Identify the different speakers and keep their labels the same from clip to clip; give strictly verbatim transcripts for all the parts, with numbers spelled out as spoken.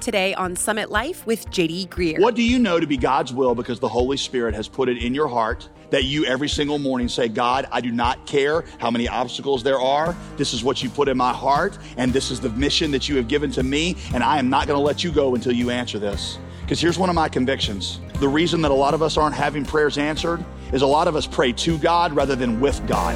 Speaker 1: today on Summit Life with J D Greear.
Speaker 2: What do you know to be God's will because the Holy Spirit has put it in your heart that you every single morning say, God, I do not care how many obstacles there are. This is what you put in my heart, and this is the mission that you have given to me, and I am not going to let you go until you answer this. Because here's one of my convictions. The reason that a lot of us aren't having prayers answered is a lot of us pray to God rather than with God.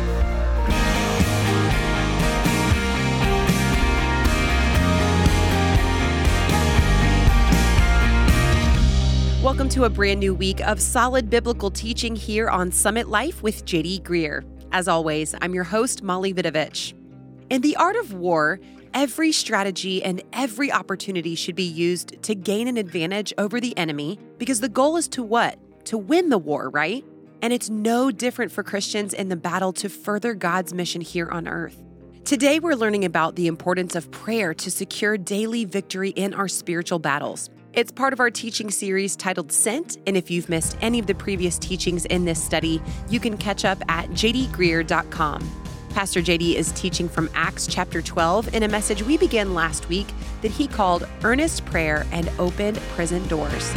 Speaker 1: Welcome to a brand new week of solid biblical teaching here on Summit Life with J D Greear. As always, I'm your host, Molly Vidovich. In the art of war, every strategy and every opportunity should be used to gain an advantage over the enemy because the goal is to what? To win the war, right? And it's no different for Christians in the battle to further God's mission here on earth. Today, we're learning about the importance of prayer to secure daily victory in our spiritual battles. It's part of our teaching series titled Sent, and if you've missed any of the previous teachings in this study, you can catch up at j d greear dot com. Pastor J D is teaching from Acts chapter twelve in a message we began last week that he called Earnest Prayer and Opened Prison Doors.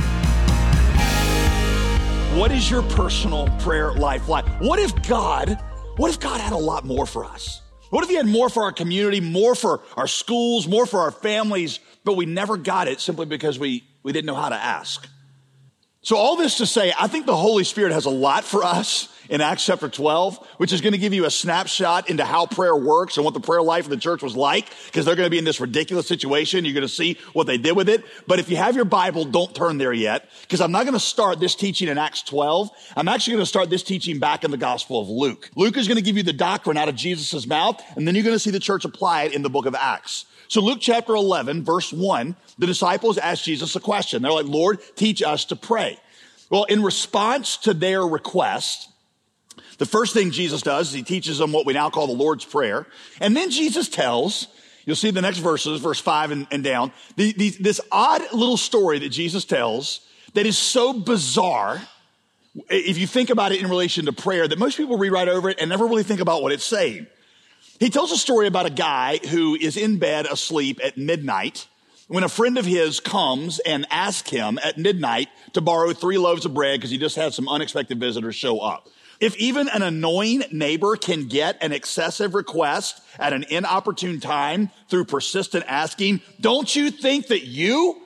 Speaker 2: What is your personal prayer life like? What if God, what if God had a lot more for us? What if he had more for our community, more for our schools, more for our families, but we never got it simply because we, we didn't know how to ask? So all this to say, I think the Holy Spirit has a lot for us in Acts chapter twelve, which is going to give you a snapshot into how prayer works and what the prayer life of the church was like, because they're going to be in this ridiculous situation. You're going to see what they did with it. But if you have your Bible, don't turn there yet, because I'm not going to start this teaching in Acts twelve. I'm actually going to start this teaching back in the Gospel of Luke. Luke is going to give you the doctrine out of Jesus' mouth, and then you're going to see the church apply it in the book of Acts. So Luke chapter eleven, verse one, the disciples asked Jesus a question. They're like, Lord, teach us to pray. Well, in response to their request, the first thing Jesus does is he teaches them what we now call the Lord's Prayer. And then Jesus tells, you'll see the next verses, verse five and, and down, the, the, this odd little story that Jesus tells that is so bizarre, if you think about it in relation to prayer, that most people read right over it and never really think about what it's saying. He tells a story about a guy who is in bed asleep at midnight when a friend of his comes and asks him at midnight to borrow three loaves of bread because he just had some unexpected visitors show up. If even an annoying neighbor can get an excessive request at an inopportune time through persistent asking, don't you think that you,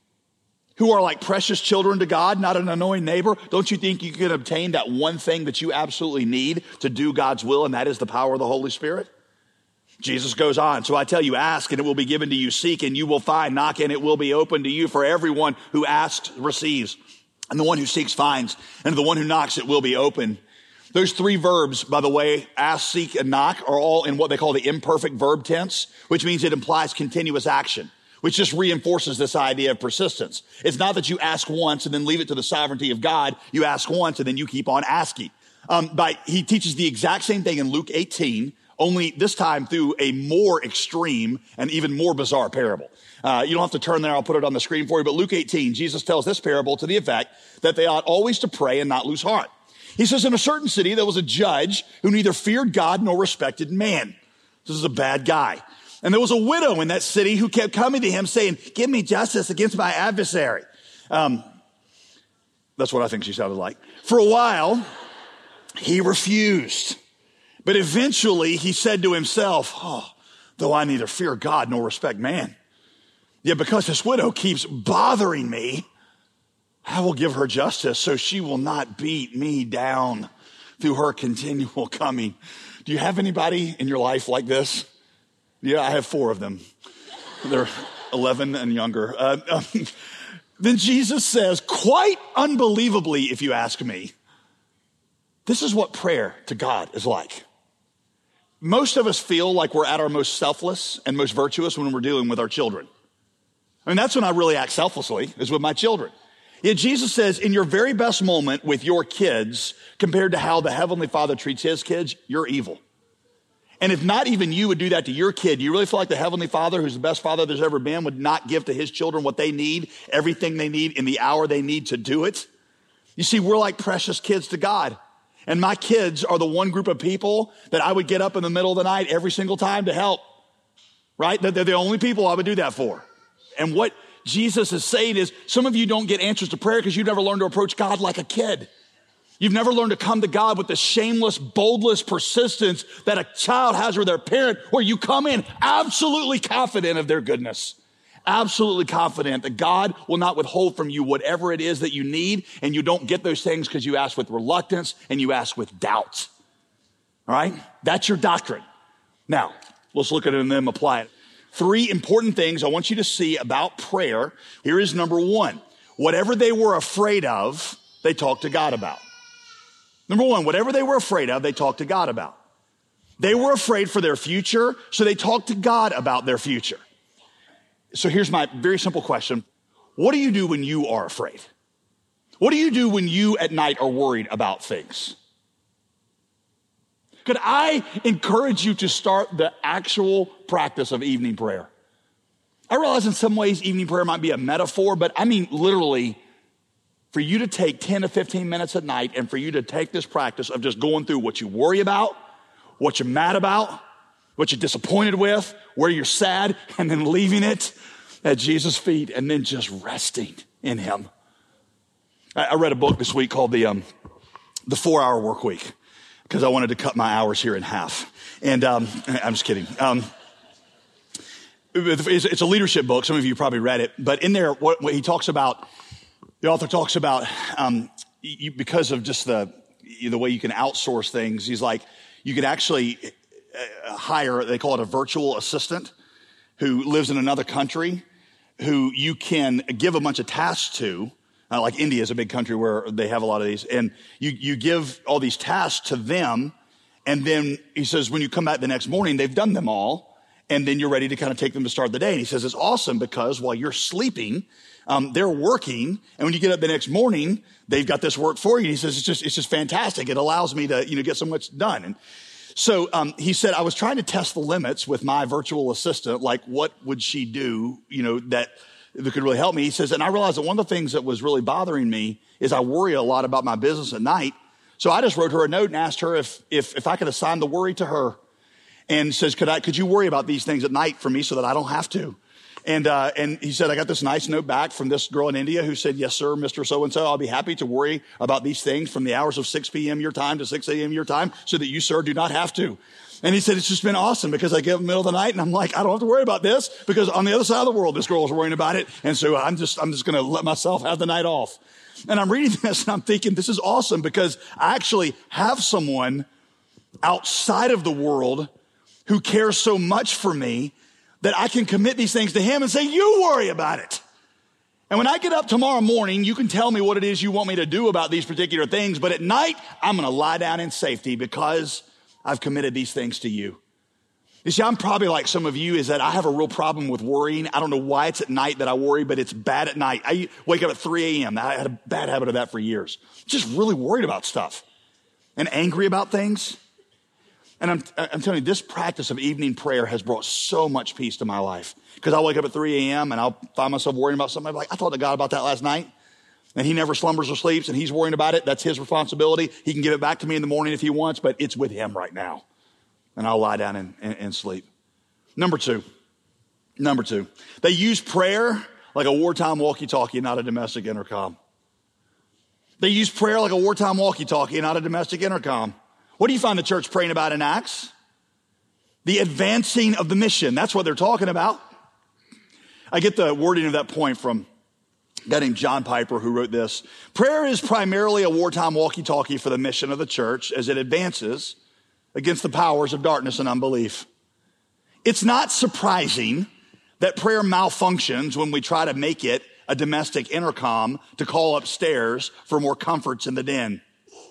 Speaker 2: who are like precious children to God, not an annoying neighbor, don't you think you can obtain that one thing that you absolutely need to do God's will, and that is the power of the Holy Spirit? Jesus goes on, so I tell you, ask and it will be given to you, seek and you will find, knock and it will be open to you. For everyone who asks receives, and the one who seeks finds, and to the one who knocks it will be open. Those three verbs, by the way, ask, seek, and knock, are all in what they call the imperfect verb tense, which means it implies continuous action, which just reinforces this idea of persistence. It's not that you ask once and then leave it to the sovereignty of God. You ask once and then you keep on asking. Um, but he teaches the exact same thing in Luke eighteen, only this time through a more extreme and even more bizarre parable. Uh, you don't have to turn there. I'll put it on the screen for you. But Luke eighteen, Jesus tells this parable to the effect that they ought always to pray and not lose heart. He says, in a certain city, there was a judge who neither feared God nor respected man. This is a bad guy. And there was a widow in that city who kept coming to him saying, give me justice against my adversary. Um, that's what I think she sounded like. For a while, he refused. But eventually he said to himself, oh, though I neither fear God nor respect man, yet because this widow keeps bothering me, I will give her justice so she will not beat me down through her continual coming. Do you have anybody in your life like this? Yeah, I have four of them. They're eleven and younger. Uh, um, then Jesus says, quite unbelievably, if you ask me, this is what prayer to God is like. Most of us feel like we're at our most selfless and most virtuous when we're dealing with our children. I mean, that's when I really act selflessly, is with my children. Yet Jesus says, in your very best moment with your kids, compared to how the Heavenly Father treats his kids, you're evil. And if not even you would do that to your kid, you really feel like the Heavenly Father, who's the best father there's ever been, would not give to his children what they need, everything they need in the hour they need to do it? You see, we're like precious kids to God. And my kids are the one group of people that I would get up in the middle of the night every single time to help, right? They're the only people I would do that for. And what Jesus is saying is some of you don't get answers to prayer because you've never learned to approach God like a kid. You've never learned to come to God with the shameless, boldless persistence that a child has with their parent, where you come in absolutely confident of their goodness, absolutely confident that God will not withhold from you whatever it is that you need, and you don't get those things because you ask with reluctance and you ask with doubt. All right? That's your doctrine. Now, let's look at it and then apply it. Three important things I want you to see about prayer. Here is number one. Whatever they were afraid of, they talked to God about. Number one, whatever they were afraid of, they talked to God about. They were afraid for their future, so they talked to God about their future. So here's my very simple question. What do you do when you are afraid? What do you do when you at night are worried about things? Could I encourage you to start the actual practice of evening prayer? I realize in some ways evening prayer might be a metaphor, but I mean literally for you to take ten to fifteen minutes at night and for you to take this practice of just going through what you worry about, what you're mad about, what you're disappointed with, where you're sad, and then leaving it at Jesus' feet and then just resting in him. I read a book this week called the, um, the Four Hour Work Week because I wanted to cut my hours here in half. And um, I'm just kidding. Um, it's, it's a leadership book. Some of you probably read it. But in there, what, what he talks about, the author talks about um, you, because of just the the way you can outsource things. He's like, you could actually hire, they call it a virtual assistant who lives in another country, who you can give a bunch of tasks to. Uh, like India is a big country where they have a lot of these. And you, you give all these tasks to them. And then he says, when you come back the next morning, they've done them all. And then you're ready to kind of take them to start the day. And he says, it's awesome because while you're sleeping, Um, they're working, and when you get up the next morning, they've got this work for you. And he says, it's just, it's just fantastic. It allows me to, you know, get so much done. And so, um, he said, I was trying to test the limits with my virtual assistant. Like, what would she do, you know, that, that could really help me? He says, and I realized that one of the things that was really bothering me is I worry a lot about my business at night. So I just wrote her a note and asked her if, if, if I could assign the worry to her, and says, could I, could you worry about these things at night for me so that I don't have to? And, uh, and he said, I got this nice note back from this girl in India who said, yes, sir, Mister So-and-so, I'll be happy to worry about these things from the hours of six p.m. your time to six a.m. your time so that you, sir, do not have to. And he said, it's just been awesome because I get up in the middle of the night and I'm like, I don't have to worry about this because on the other side of the world, this girl is worrying about it. And so I'm just, I'm just going to let myself have the night off. And I'm reading this and I'm thinking, this is awesome because I actually have someone outside of the world who cares so much for me that I can commit these things to him and say, you worry about it. And when I get up tomorrow morning, you can tell me what it is you want me to do about these particular things. But at night, I'm going to lie down in safety because I've committed these things to you. You see, I'm probably like some of you is that I have a real problem with worrying. I don't know why it's at night that I worry, but it's bad at night. I wake up at three a.m. I had a bad habit of that for years. Just really worried about stuff and angry about things. And I'm, I'm telling you, this practice of evening prayer has brought so much peace to my life. Because I'll wake up at three a.m. and I'll find myself worrying about something. I'm like, I talked to God about that last night. And he never slumbers or sleeps, and he's worrying about it. That's his responsibility. He can give it back to me in the morning if he wants, but it's with him right now. And I'll lie down and, and, and sleep. Number two. Number two. They use prayer like a wartime walkie-talkie, not a domestic intercom. They use prayer like a wartime walkie-talkie, not a domestic intercom. What do you find the church praying about in Acts? The advancing of the mission. That's what they're talking about. I get the wording of that point from a guy named John Piper who wrote this. Prayer is primarily a wartime walkie-talkie for the mission of the church as it advances against the powers of darkness and unbelief. It's not surprising that prayer malfunctions when we try to make it a domestic intercom to call upstairs for more comforts in the den.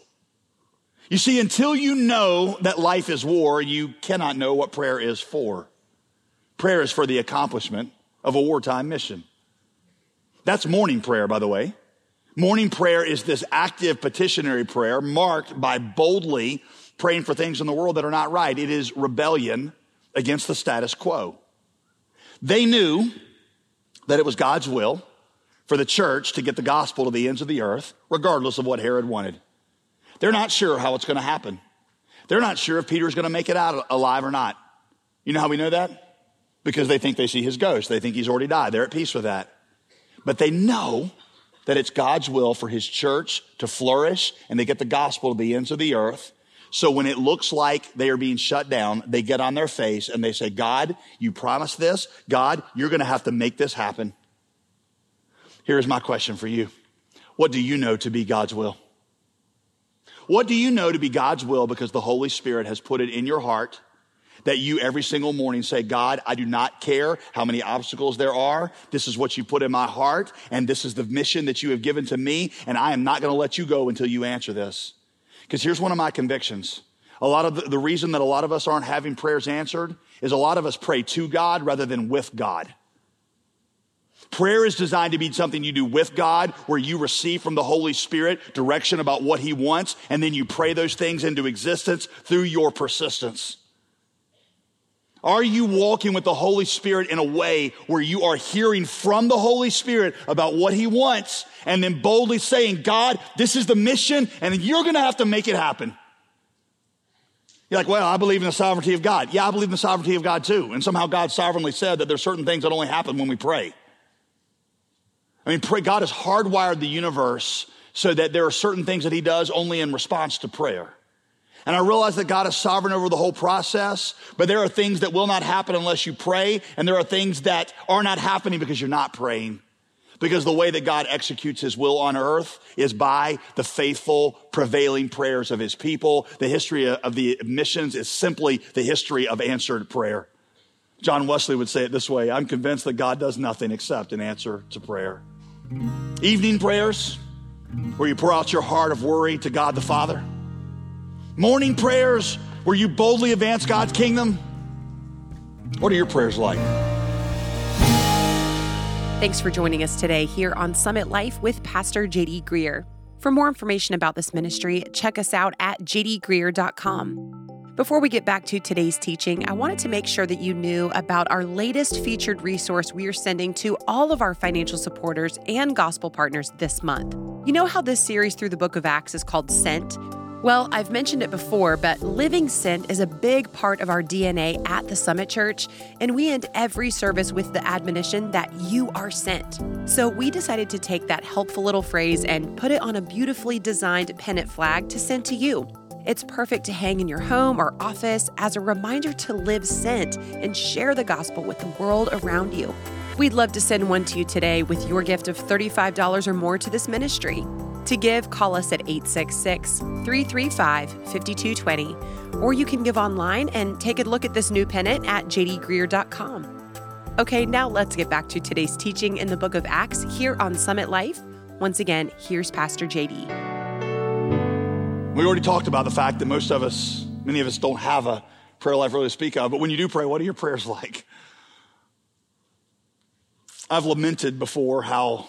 Speaker 2: You see, until you know that life is war, you cannot know what prayer is for. Prayer is for the accomplishment of a wartime mission. That's morning prayer, by the way. Morning prayer is this active petitionary prayer marked by boldly praying for things in the world that are not right. It is rebellion against the status quo. They knew that it was God's will for the church to get the gospel to the ends of the earth, regardless of what Herod wanted. They're not sure how it's going to happen. They're not sure if Peter's going to make it out alive or not. You know how we know that? Because they think they see his ghost. They think he's already died. They're at peace with that. but they know that it's God's will for his church to flourish and they get the gospel to the ends of the earth. So when it looks like they are being shut down, they get on their face and they say, God, you promised this. God, you're going to have to make this happen. Here's my question for you. What do you know to be God's will? What do you know to be God's will because the Holy Spirit has put it in your heart that you every single morning say, God, I do not care how many obstacles there are. This is what you put in my heart, and this is the mission that you have given to me, and I am not going to let you go until you answer this. Because here's one of my convictions. A lot of the, the reason that a lot of us aren't having prayers answered is a lot of us pray to God rather than with God. Prayer is designed to be something you do with God, where you receive from the Holy Spirit direction about what he wants, and then you pray those things into existence through your persistence. Are you walking with the Holy Spirit in a way where you are hearing from the Holy Spirit about what he wants and then boldly saying, God, this is the mission, and you're going to have to make it happen? You're like, well, I believe in the sovereignty of God. Yeah, I believe in the sovereignty of God too. And somehow God sovereignly said that there's certain things that only happen when we pray. I mean, pray, God has hardwired the universe so that there are certain things that he does only in response to prayer. And I realize that God is sovereign over the whole process, but there are things that will not happen unless you pray, and there are things that are not happening because you're not praying. Because the way that God executes his will on earth is by the faithful, prevailing prayers of his people. The history of the missions is simply the history of answered prayer. John Wesley would say it this way: I'm convinced that God does nothing except an answer to prayer. Evening prayers, where you pour out your heart of worry to God the Father. Morning prayers, where you boldly advance God's kingdom. What are your prayers like?
Speaker 1: Thanks for joining us today here on Summit Life with Pastor J D Greear. For more information about this ministry, check us out at j d greear dot com. Before we get back to today's teaching, I wanted to make sure that you knew about our latest featured resource we are sending to all of our financial supporters and gospel partners this month. You know how this series through the book of Acts is called Sent? Well, I've mentioned it before, but living sent is a big part of our D N A at the Summit Church, and we end every service with the admonition that you are sent. So we decided to take that helpful little phrase and put it on a beautifully designed pennant flag to send to you. It's perfect to hang in your home or office as a reminder to live sent and share the gospel with the world around you. We'd love to send one to you today with your gift of thirty-five dollars or more to this ministry. To give, call us at eight six six, three three five, five two two zero, or you can give online and take a look at this new pennant at j d greear dot com. Okay, now let's get back to today's teaching in the book of Acts here on Summit Life. Once again, here's Pastor J D.
Speaker 2: We already talked about the fact that most of us, many of us don't have a prayer life really to speak of, but when you do pray, what are your prayers like? I've lamented before how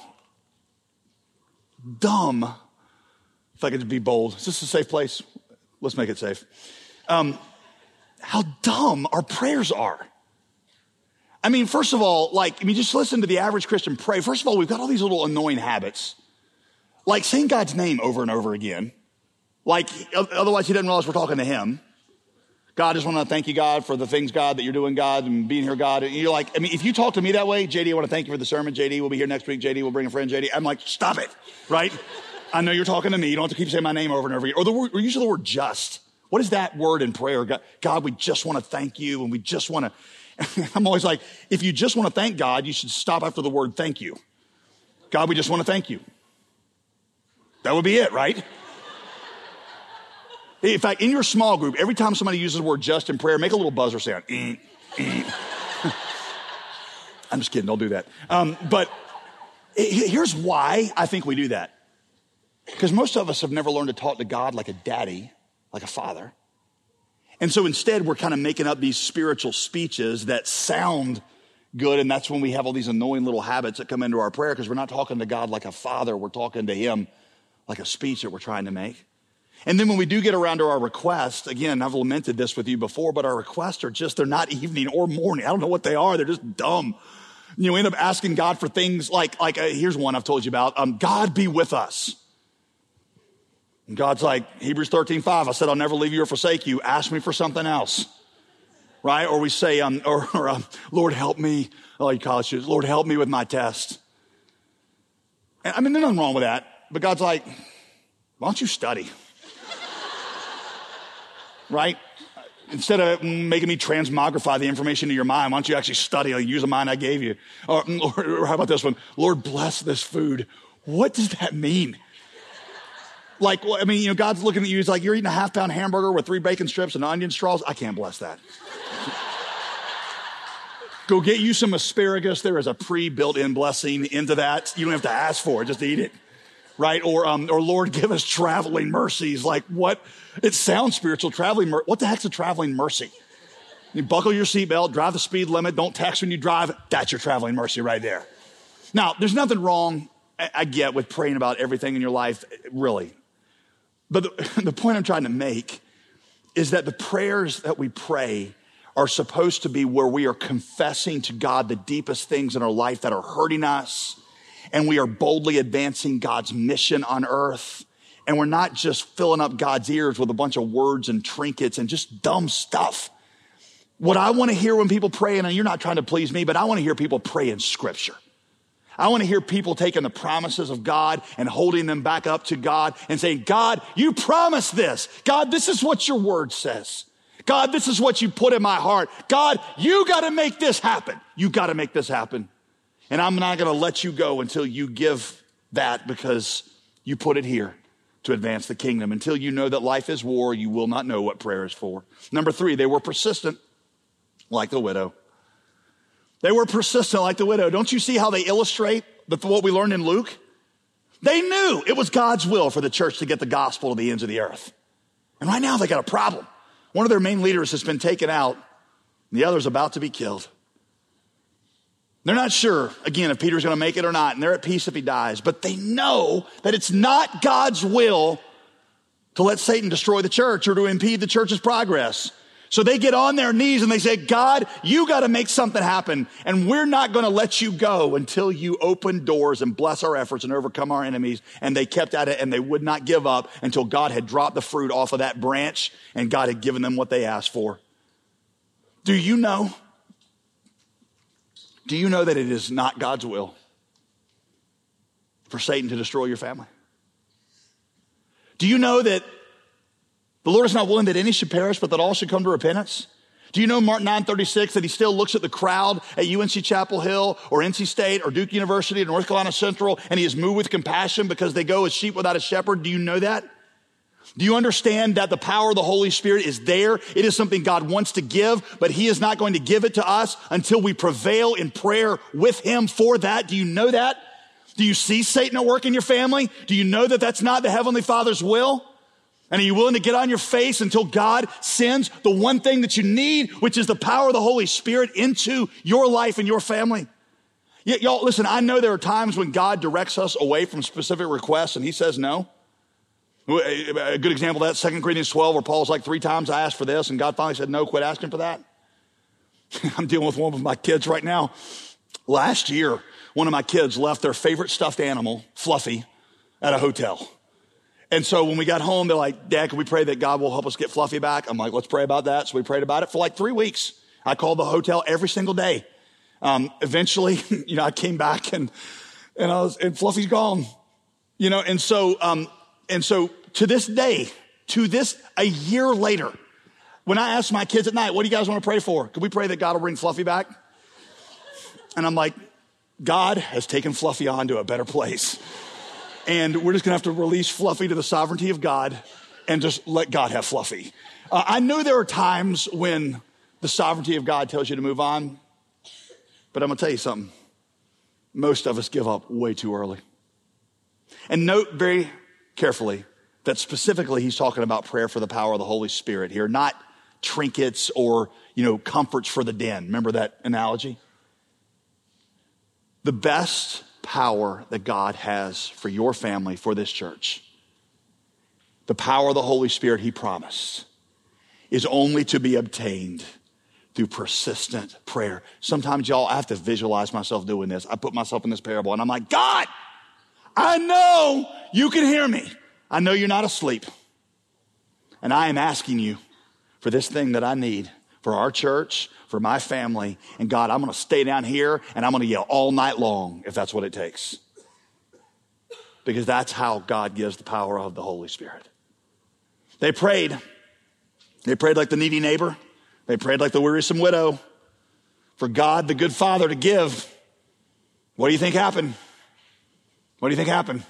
Speaker 2: dumb, if I could be bold, is this a safe place? Let's make it safe. Um, how dumb our prayers are. I mean, first of all, like, I mean, just listen to the average Christian pray. First of all, we've got all these little annoying habits, like saying God's name over and over again. Like, otherwise he doesn't realize we're talking to him. God, I just want to thank you, God, for the things, God, that you're doing, God, and being here, God. And you're like, I mean, if you talk to me that way, J D, I want to thank you for the sermon. J D, we'll be here next week. J D, we'll bring a friend. J D, I'm like, stop it, right? I know you're talking to me. You don't have to keep saying my name over and over again. Or the word, or usually the word just. What is that word in prayer? God, God, we just want to thank you, and we just want to. I'm always like, if you just want to thank God, you should stop after the word thank you. God, we just want to thank you. That would be it, right? In fact, in your small group, every time somebody uses the word just in prayer, make a little buzzer sound. Eh, eh. I'm just kidding. Don't do that. Um, but here's why I think we do that. Because most of us have never learned to talk to God like a daddy, like a father. And so instead, we're kind of making up these spiritual speeches that sound good. And that's when we have all these annoying little habits that come into our prayer, because we're not talking to God like a father. We're talking to him like a speech that we're trying to make. And then when we do get around to our requests, again, I've lamented this with you before, but our requests are just, they're not evening or morning. I don't know what they are. They're just dumb. You know, we end up asking God for things like, like uh, here's one I've told you about. Um, God be with us. And God's like, Hebrews thirteen five, I said, I'll never leave you or forsake you. Ask me for something else. Right? Or we say, um, or, or um, Lord, help me. Oh, you college students, Lord, help me with my test. And I mean, there's nothing wrong with that. But God's like, why don't you study? Right? Instead of making me transmogrify the information to your mind, why don't you actually study? Like, use the mind I gave you. Or, or, or how about this one? Lord, bless this food. What does that mean? Like, well, I mean, you know, God's looking at you. He's like, you're eating a half pound hamburger with three bacon strips and onion straws. I can't bless that. Go get you some asparagus. There is a pre-built in blessing into that. You don't have to ask for it. Just eat it. Right? Or, um, or Lord, give us traveling mercies. Like what? It sounds spiritual. Traveling, mer- what the heck's a traveling mercy? You buckle your seatbelt, drive the speed limit, don't text when you drive. That's your traveling mercy right there. Now, there's nothing wrong, I, I get, with praying about everything in your life, really. But the, the point I'm trying to make is that the prayers that we pray are supposed to be where we are confessing to God the deepest things in our life that are hurting us, and we are boldly advancing God's mission on earth. And we're not just filling up God's ears with a bunch of words and trinkets and just dumb stuff. What I want to hear when people pray, and you're not trying to please me, but I want to hear people pray in Scripture. I want to hear people taking the promises of God and holding them back up to God and saying, God, you promised this. God, this is what your word says. God, this is what you put in my heart. God, you got to make this happen. You got to make this happen. And I'm not going to let you go until you give that, because you put it here to advance the kingdom. Until you know that life is war, you will not know what prayer is for. Number three, they were persistent like the widow. They were persistent like the widow. Don't you see how they illustrate what we learned in Luke? They knew it was God's will for the church to get the gospel to the ends of the earth. And right now they got a problem. One of their main leaders has been taken out, and the other's about to be killed. They're not sure, again, if Peter's going to make it or not, and they're at peace if he dies. But they know that it's not God's will to let Satan destroy the church or to impede the church's progress. So they get on their knees and they say, God, you got to make something happen, and we're not going to let you go until you open doors and bless our efforts and overcome our enemies. And they kept at it, and they would not give up until God had dropped the fruit off of that branch and God had given them what they asked for. Do you know? Do you know that it is not God's will for Satan to destroy your family? Do you know that the Lord is not willing that any should perish, but that all should come to repentance? Do you know Mark nine thirty-six, that he still looks at the crowd at U N C Chapel Hill or N C State or Duke University or North Carolina Central, and he is moved with compassion because they go as sheep without a shepherd? Do you know that? Do you understand that the power of the Holy Spirit is there? It is something God wants to give, but he is not going to give it to us until we prevail in prayer with him for that. Do you know that? Do you see Satan at work in your family? Do you know that that's not the Heavenly Father's will? And are you willing to get on your face until God sends the one thing that you need, which is the power of the Holy Spirit into your life and your family? Y- y'all, listen, I know there are times when God directs us away from specific requests and he says no. A good example of that, Second Corinthians twelve, where Paul's like, three times I asked for this, and God finally said, no, quit asking for that. I'm dealing with one of my kids right now. Last year, one of my kids left their favorite stuffed animal, Fluffy, at a hotel. And so when we got home, they're like, Dad, can we pray that God will help us get Fluffy back? I'm like, let's pray about that. So we prayed about it for like three weeks. I called the hotel every single day. Um, eventually, you know, I came back and, and I was, and Fluffy's gone, you know, and so, um, and so to this day, to this, a year later, when I ask my kids at night, what do you guys want to pray for? Could we pray that God will bring Fluffy back? And I'm like, God has taken Fluffy on to a better place. And we're just going to have to release Fluffy to the sovereignty of God and just let God have Fluffy. Uh, I know there are times when the sovereignty of God tells you to move on, but I'm going to tell you something. Most of us give up way too early. And note very carefully that specifically he's talking about prayer for the power of the Holy Spirit here, not trinkets or, you know, comforts for the den. Remember that analogy? The best power that God has for your family, for this church, the power of the Holy Spirit he promised, is only to be obtained through persistent prayer. Sometimes, y'all, I have to visualize myself doing this. I put myself in this parable and I'm like, God, I know you can hear me. I know you're not asleep. And I am asking you for this thing that I need for our church, for my family. And God, I'm going to stay down here and I'm going to yell all night long if that's what it takes. because that's how God gives the power of the Holy Spirit. They prayed. They prayed like the needy neighbor. They prayed like the wearisome widow for God, the good Father, to give. What do you think happened? What do you think happened?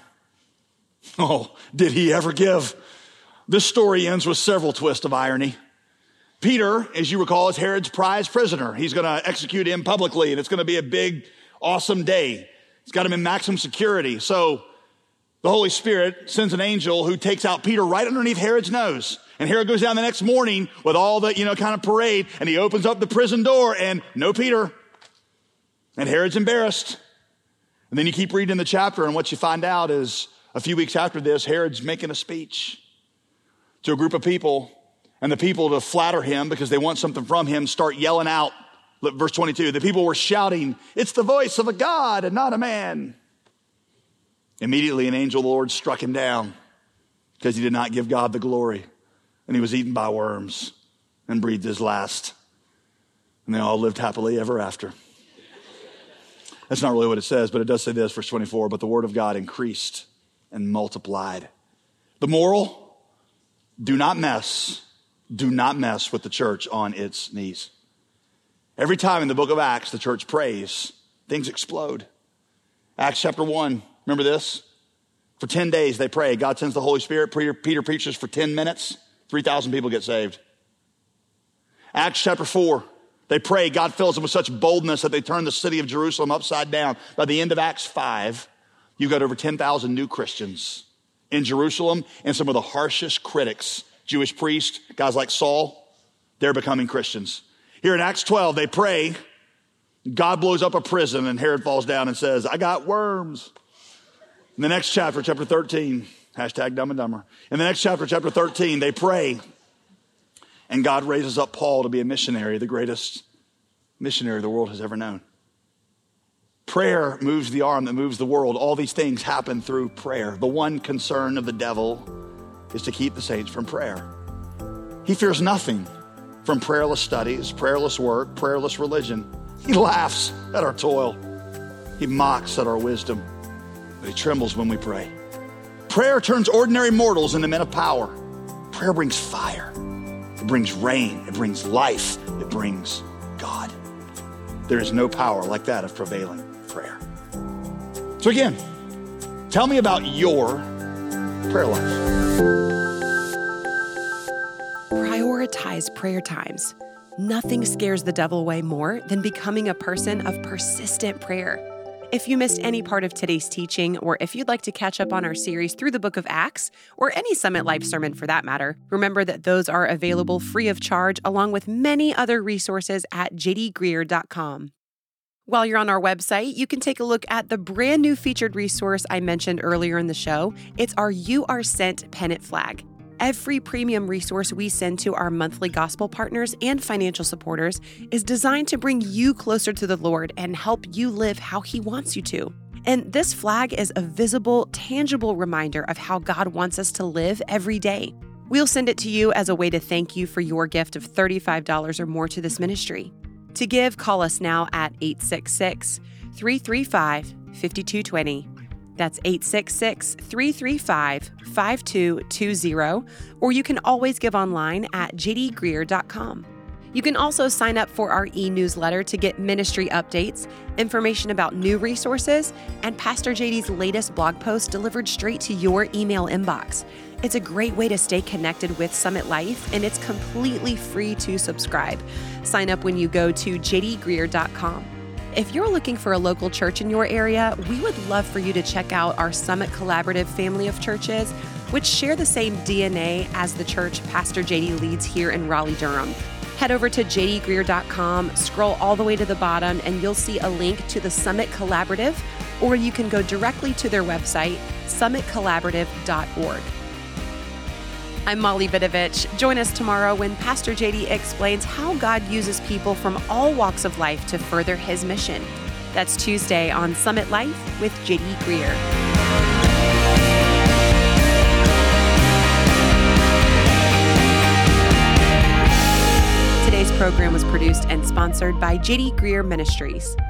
Speaker 2: Oh, did he ever give? This story ends with several twists of irony. Peter, as you recall, is Herod's prize prisoner. He's going to execute him publicly, and it's going to be a big, awesome day. He's got him in maximum security. So the Holy Spirit sends an angel who takes out Peter right underneath Herod's nose. And Herod goes down the next morning with all the, you know, kind of parade, and he opens up the prison door, and no Peter. And Herod's embarrassed. And then you keep reading the chapter, and what you find out is a few weeks after this, Herod's making a speech to a group of people, and the people, to flatter him because they want something from him, start yelling out. Look, verse twenty-two, the people were shouting, "It's the voice of a God and not a man." Immediately an angel of the Lord struck him down because he did not give God the glory, and he was eaten by worms and breathed his last. And they all lived happily ever after. That's not really what it says, but it does say this, verse twenty-four, but the word of God increased and multiplied. The moral, do not mess, do not mess with the church on its knees. Every time in the book of Acts, the church prays, things explode. Acts chapter one, remember this? For ten days they pray. God sends the Holy Spirit. Peter, Peter preaches for ten minutes. three thousand people get saved. Acts chapter four, they pray. God fills them with such boldness that they turn the city of Jerusalem upside down. By the end of Acts five, you've got over ten thousand new Christians in Jerusalem, and some of the harshest critics, Jewish priests, guys like Saul, they're becoming Christians. Here in Acts twelve, they pray. God blows up a prison, and Herod falls down and says, "I got worms." In the next chapter, chapter thirteen, hashtag Dumb and Dumber. In the next chapter, chapter thirteen, they pray, and God raises up Paul to be a missionary, the greatest missionary the world has ever known. Prayer moves the arm that moves the world. All these things happen through prayer. The one concern of the devil is to keep the saints from prayer. He fears nothing from prayerless studies, prayerless work, prayerless religion. He laughs at our toil. He mocks at our wisdom, but he trembles when we pray. Prayer turns ordinary mortals into men of power. Prayer brings fire. It brings rain. It brings life. It brings God. There is no power like that of prevailing prayer. So again, tell me about your prayer life.
Speaker 1: Prioritize prayer times. Nothing scares the devil away more than becoming a person of persistent prayer. If you missed any part of today's teaching, or if you'd like to catch up on our series through the book of Acts, or any Summit Life sermon for that matter, remember that those are available free of charge, along with many other resources at j d greer dot com. While you're on our website, you can take a look at the brand new featured resource I mentioned earlier in the show. It's our You Are Sent pennant flag. Every premium resource we send to our monthly gospel partners and financial supporters is designed to bring you closer to the Lord and help you live how He wants you to. And this flag is a visible, tangible reminder of how God wants us to live every day. We'll send it to you as a way to thank you for your gift of thirty-five dollars or more to this ministry. To give, call us now at eight six six, three three five, five two two zero. That's eight six six, three three five, five two two zero, or you can always give online at j d greer dot com. You can also sign up for our e-newsletter to get ministry updates, information about new resources, and Pastor J D's latest blog post delivered straight to your email inbox. It's a great way to stay connected with Summit Life, and it's completely free to subscribe. Sign up when you go to j d greer dot com. If you're looking for a local church in your area, we would love for you to check out our Summit Collaborative family of churches, which share the same D N A as the church Pastor J D leads here in Raleigh-Durham. Head over to j d greer dot com, scroll all the way to the bottom, and you'll see a link to the Summit Collaborative, or you can go directly to their website, summit collaborative dot org. I'm Molly Vidovich. Join us tomorrow when Pastor J D explains how God uses people from all walks of life to further His mission. That's Tuesday on Summit Life with J D Greer. Today's program was produced and sponsored by J D Greer Ministries.